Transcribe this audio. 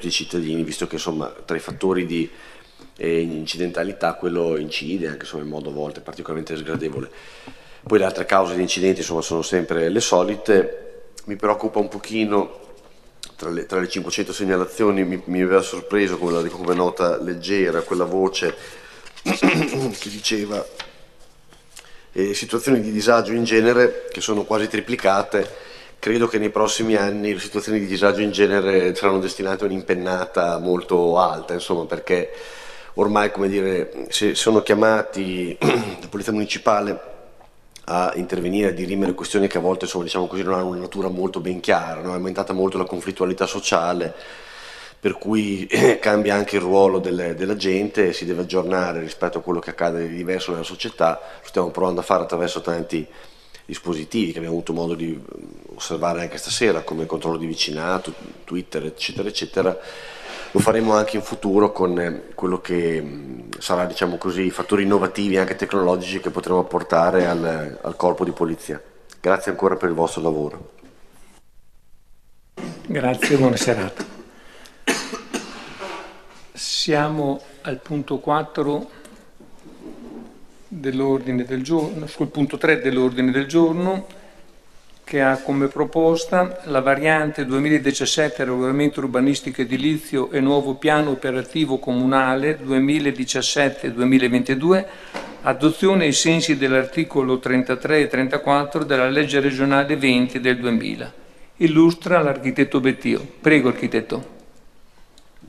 tutti i cittadini, visto che insomma tra i fattori di incidentalità quello incide anche insomma, in modo a volte particolarmente sgradevole. Poi le altre cause di incidenti insomma, sono sempre le solite. Mi preoccupa un pochino, tra le 500 segnalazioni mi aveva sorpreso come nota leggera quella voce che diceva situazioni di disagio in genere che sono quasi triplicate. Credo che nei prossimi anni le situazioni di disagio in genere saranno destinate a un'impennata molto alta, insomma, perché ormai, come dire, se sono chiamati la Polizia Municipale a intervenire, a dirimere questioni che a volte, insomma, diciamo così, non hanno una natura molto ben chiara, no? È aumentata molto la conflittualità sociale, per cui cambia anche il ruolo della gente, si deve aggiornare rispetto a quello che accade di diverso nella società. Lo stiamo provando a fare attraverso tanti dispositivi che abbiamo avuto modo di osservare anche stasera, come il controllo di vicinato, Twitter, eccetera, eccetera. Lo faremo anche in futuro con quello che sarà, diciamo così, i fattori innovativi anche tecnologici che potremo apportare al corpo di polizia. Grazie ancora per il vostro lavoro. Grazie, buona serata. Siamo al punto 4 dell'ordine del giorno, sul punto 3 dell'ordine del giorno, che ha come proposta la variante 2017 regolamento urbanistico edilizio e nuovo piano operativo comunale 2017-2022, adozione ai sensi dell'articolo 33 e 34 della legge regionale 20 del 2000. Illustra l'architetto Bettio. Prego, architetto.